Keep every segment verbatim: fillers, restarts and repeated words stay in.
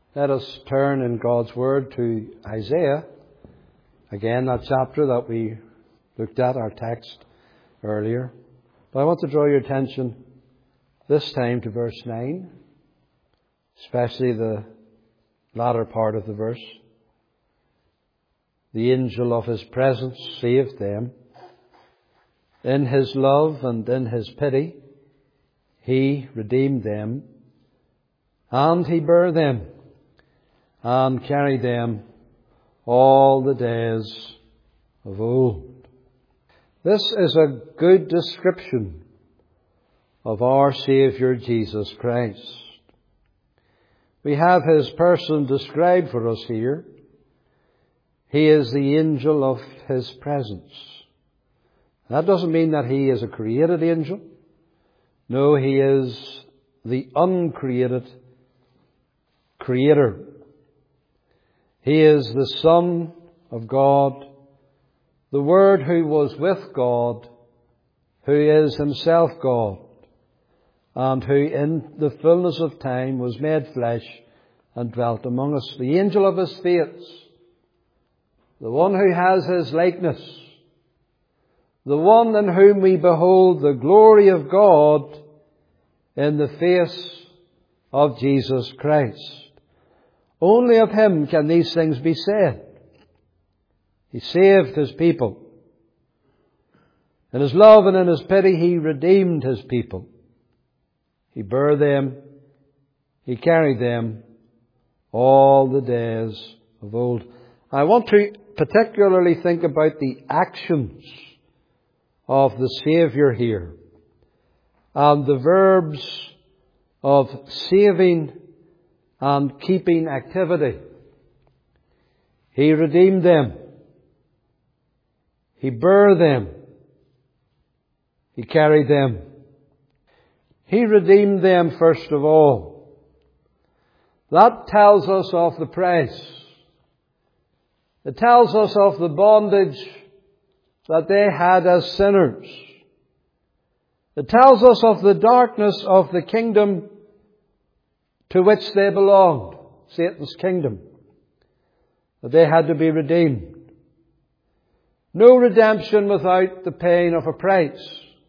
Let us turn in God's Word to Isaiah. Again, that chapter that we looked at, our text earlier. But I want to draw your attention this time to verse nine, especially the latter part of the verse. The angel of his presence saved them. In his love and in his pity, he redeemed them, and he bare them, and carried them all the days of old. This is a good description of our Saviour Jesus Christ. We have his person described for us here. He is the angel of his presence. That doesn't mean that he is a created angel. No, he is the uncreated creator. He is the Son of God, the Word who was with God, who is himself God, and who in the fullness of time was made flesh and dwelt among us. The angel of his face, the one who has his likeness, the one in whom we behold the glory of God in the face of Jesus Christ. Only of him can these things be said. He saved his people. In his love and in his pity, he redeemed his people. He bare them, he carried them all the days of old. I want to particularly think about the actions of the Saviour here, and the verbs of saving and keeping activity. He redeemed them. He bare them. He carried them. He redeemed them first of all. That tells us of the price. It tells us of the bondage that they had as sinners. It tells us of the darkness of the kingdom to which they belonged, Satan's kingdom, that they had to be redeemed. No redemption without the paying of a price.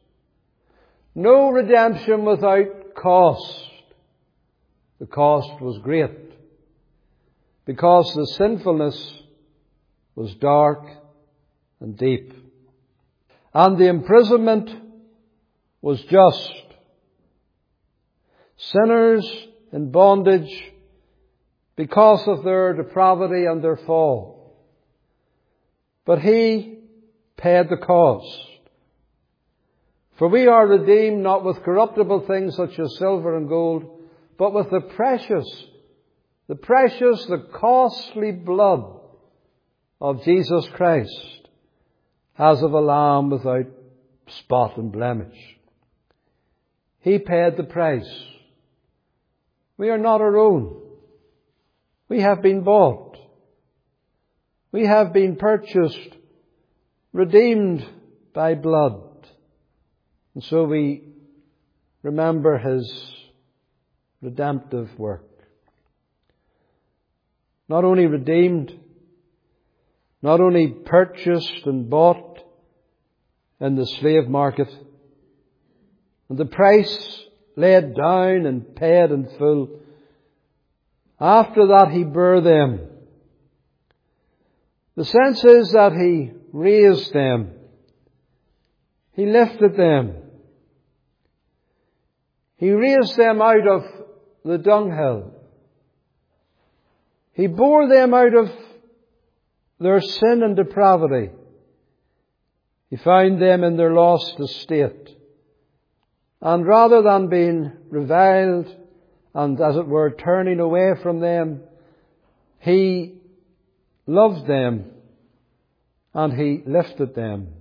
No redemption without cost. The cost was great, because the sinfulness was dark and deep, and the imprisonment was just. Sinners in bondage because of their depravity and their fall. But he paid the cost. For we are redeemed not with corruptible things such as silver and gold, but with the precious, the precious, the costly blood of Jesus Christ, as of a lamb without spot and blemish. He paid the price. We are not our own. We have been bought. We have been purchased, redeemed by blood. And so we remember his redemptive work. Not only redeemed, not only purchased and bought in the slave market, and the price laid down and paid in full. After that he bare them. The sense is that he raised them. He lifted them. He raised them out of the dunghill. He bore them out of their sin and depravity. He found them in their lost estate. And rather than being reviled and, as it were, turning away from them, he loved them and he lifted them.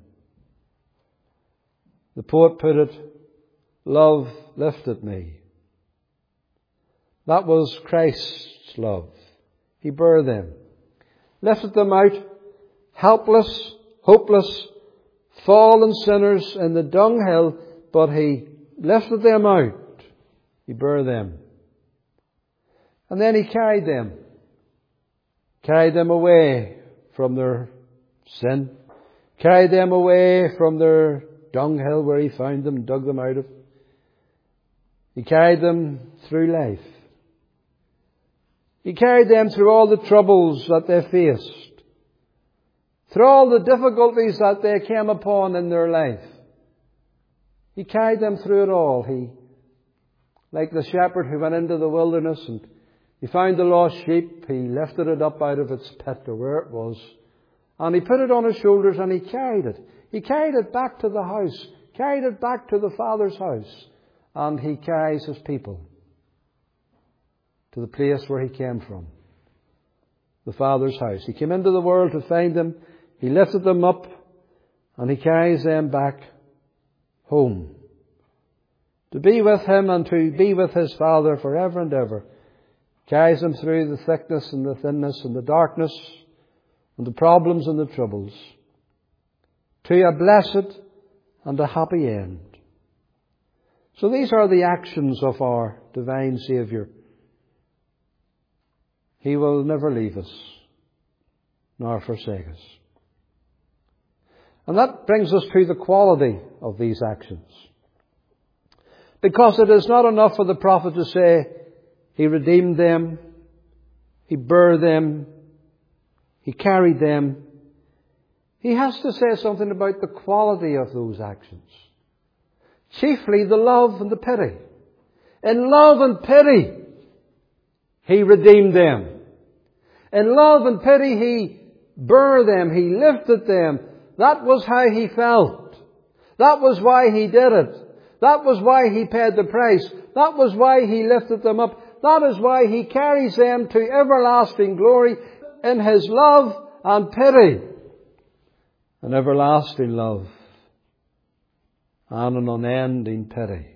The poet put it, "Love lifted me." That was Christ's love. He bare them, lifted them out, helpless, hopeless, fallen sinners in the dunghill, but he lifted them out. He bare them. And then He carried them. Carried them away from their sin. Carried them away from their dunghill where He found them, dug them out of. He carried them through life. He carried them through all the troubles that they faced. Through all the difficulties that they came upon in their life. He carried them through it all. He, like the shepherd who went into the wilderness and he found the lost sheep, He lifted it up out of its pit or where it was. And He put it on His shoulders and He carried it. He carried it back to the house. Carried it back to the Father's house. And He carries His people to the place where He came from. The Father's house. He came into the world to find them. He lifted them up. And He carries them back home. To be with Him and to be with His Father forever and ever. Carries them through the thickness and the thinness and the darkness and the problems and the troubles. To a blessed and a happy end. So these are the actions of our divine Saviour. He will never leave us, nor forsake us. And that brings us to the quality of these actions. Because it is not enough for the prophet to say, He redeemed them, He bare them, He carried them. He has to say something about the quality of those actions. Chiefly the love and the pity. In love and pity, He redeemed them. In love and pity, He bare them. He lifted them. That was how He felt. That was why He did it. That was why He paid the price. That was why He lifted them up. That is why He carries them to everlasting glory in His love and pity. An everlasting love and an unending pity.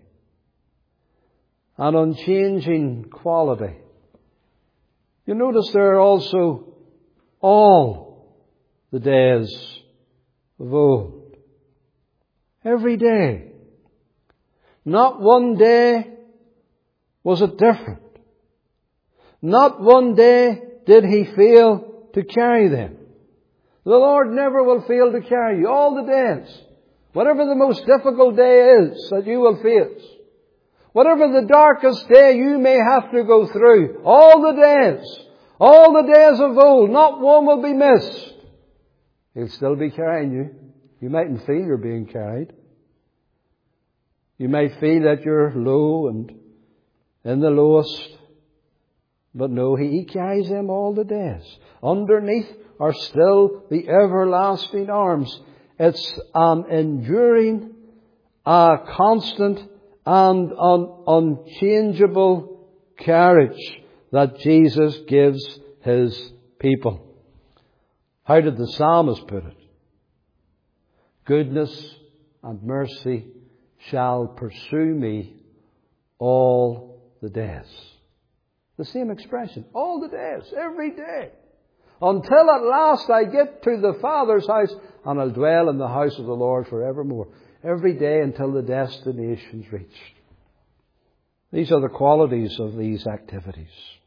An unchanging quality. You notice there are also all the days of old. Every day. Not one day was it different. Not one day did He fail to carry them. The Lord never will fail to carry you all the days. Whatever the most difficult day is that you will face. Whatever the darkest day you may have to go through. All the days. All the days of old. Not one will be missed. He'll still be carrying you. You mightn't feel you're being carried. You might feel that you're low and in the lowest. But no, He, he carries them all the days. Underneath are still the everlasting arms. It's an enduring, a constant and an unchangeable carriage that Jesus gives His people. How did the psalmist put it? Goodness and mercy shall pursue me all the days. The same expression. All the days. Every day. Until at last I get to the Father's house and I'll dwell in the house of the Lord forevermore. Every day until the destination's reached. These are the qualities of these activities.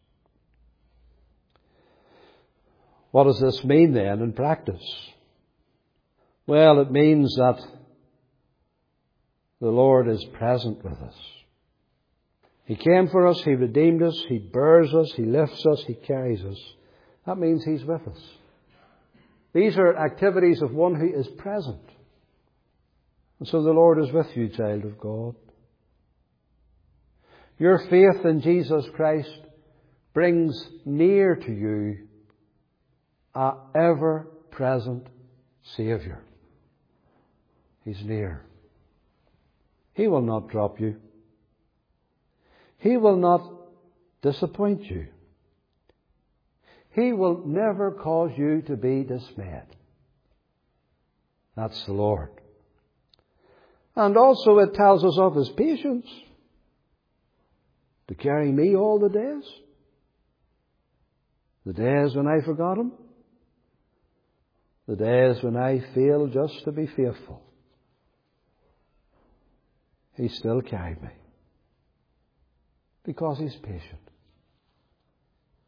What does this mean then in practice? Well, it means that the Lord is present with us. He came for us, He redeemed us, He bears us, He lifts us, He carries us. That means He's with us. These are activities of one who is present. And so the Lord is with you, child of God. Your faith in Jesus Christ brings near to you a ever-present Saviour. He's near. He will not drop you. He will not disappoint you. He will never cause you to be dismayed. That's the Lord. And also it tells us of His patience. To carry me all the days. The days when I forgot Him. The days when I failed just to be faithful. He still carried me. Because He's patient.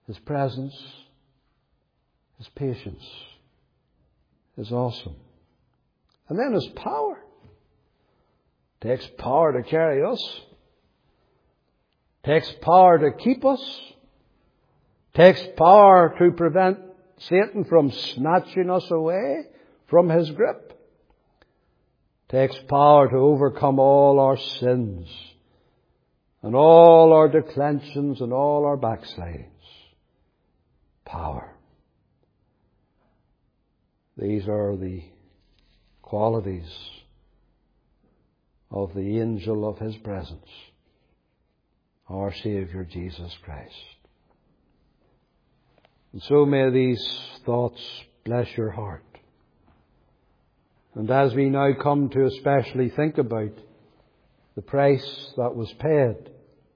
His presence, His patience is awesome. And then His power. It takes power to carry us. It takes power to keep us. It takes power to prevent Satan from snatching us away from his grip. It takes power to overcome all our sins and all our declensions and all our backslidings. Power. These are the qualities of the angel of His presence, our Saviour Jesus Christ. And so may these thoughts bless your heart. And as we now come to especially think about the price that was paid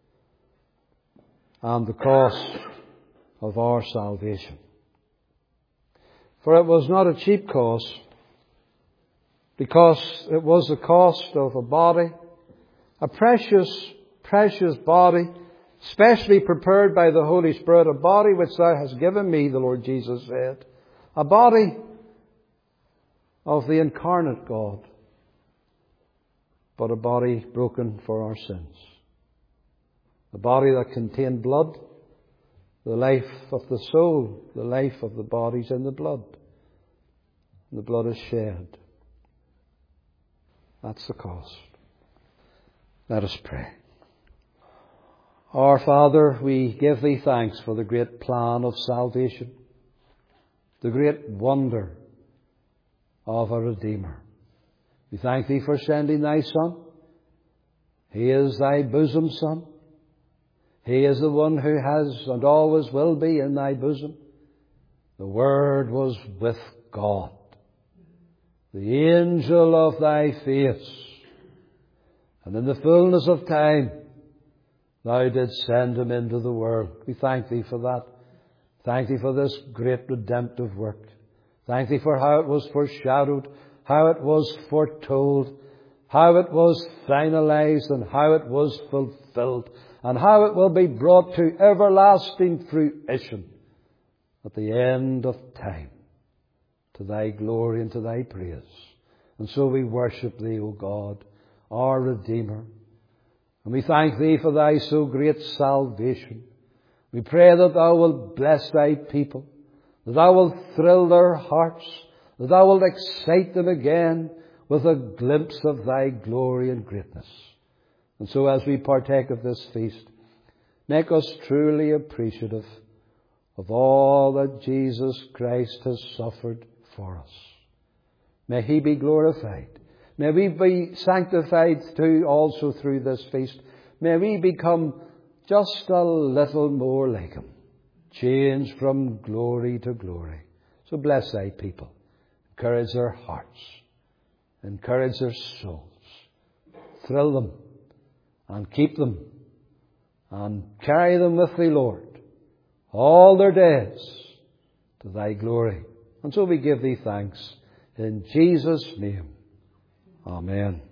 and the cost of our salvation. For it was not a cheap cost, because it was the cost of a body, a precious, precious body, specially prepared by the Holy Spirit, a body which Thou hast given me, the Lord Jesus said, a body of the incarnate God, but a body broken for our sins. A body that contained blood, the life of the soul, the life of the bodies in the blood. And the blood is shed. That's the cost. Let us pray. Our Father, we give Thee thanks for the great plan of salvation, the great wonder of a Redeemer. We thank Thee for sending Thy Son. He is Thy bosom Son. He is the one who has and always will be in Thy bosom. The Word was with God, the angel of Thy face. And in the fullness of time, Thou didst send Him into the world. We thank Thee for that. Thank Thee for this great redemptive work. Thank Thee for how it was foreshadowed, how it was foretold, how it was finalized, and how it was fulfilled, and how it will be brought to everlasting fruition at the end of time, to Thy glory and to Thy praise. And so we worship Thee, O God, our Redeemer. And we thank Thee for Thy so great salvation. We pray that Thou wilt bless Thy people, that Thou wilt thrill their hearts, that Thou wilt excite them again with a glimpse of Thy glory and greatness. And so as we partake of this feast, make us truly appreciative of all that Jesus Christ has suffered for us. May He be glorified. May we be sanctified too also through this feast. May we become just a little more like Him, changed from glory to glory. So bless Thy people. Encourage their hearts. Encourage their souls. Thrill them and keep them and carry them with Thee, Lord, all their days to Thy glory. And so we give Thee thanks in Jesus' name. Amen.